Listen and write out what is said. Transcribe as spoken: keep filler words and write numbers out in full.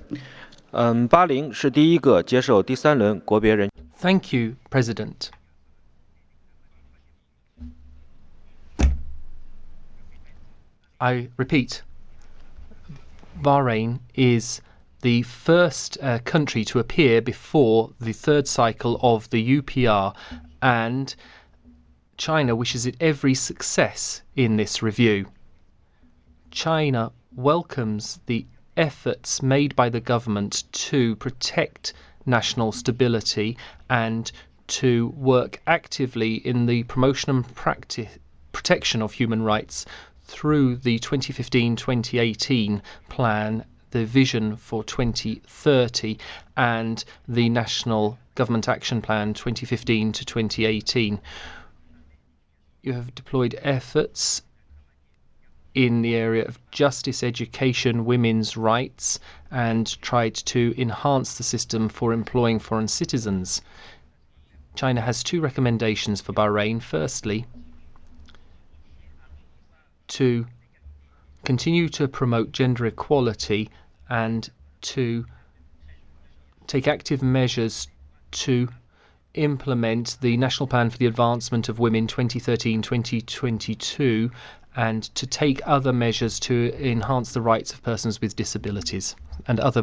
嗯，巴林是第一个接受第三轮国别人。 Thank you, President. I repeat, Bahrain is the first uh, country to appear before the third cycle of the U P R, and China wishes it every success in this review. China welcomes the efforts made by the government to protect national stability and to work actively in the promotion and practice, protection of human rights through the twenty fifteen to twenty eighteen plan, the vision for twenty thirty, and the National Government Action Plan twenty fifteen to twenty eighteen. You have deployed efforts in the area of justice, education, women's rights, and tried to enhance the system for employing foreign citizens. China has two recommendations for Bahrain. Firstly, to continue to promote gender equality and to take active measures to implement the National Plan for the Advancement of Women twenty thirteen to twenty twenty-two and to take other measures to enhance the rights of persons with disabilities and other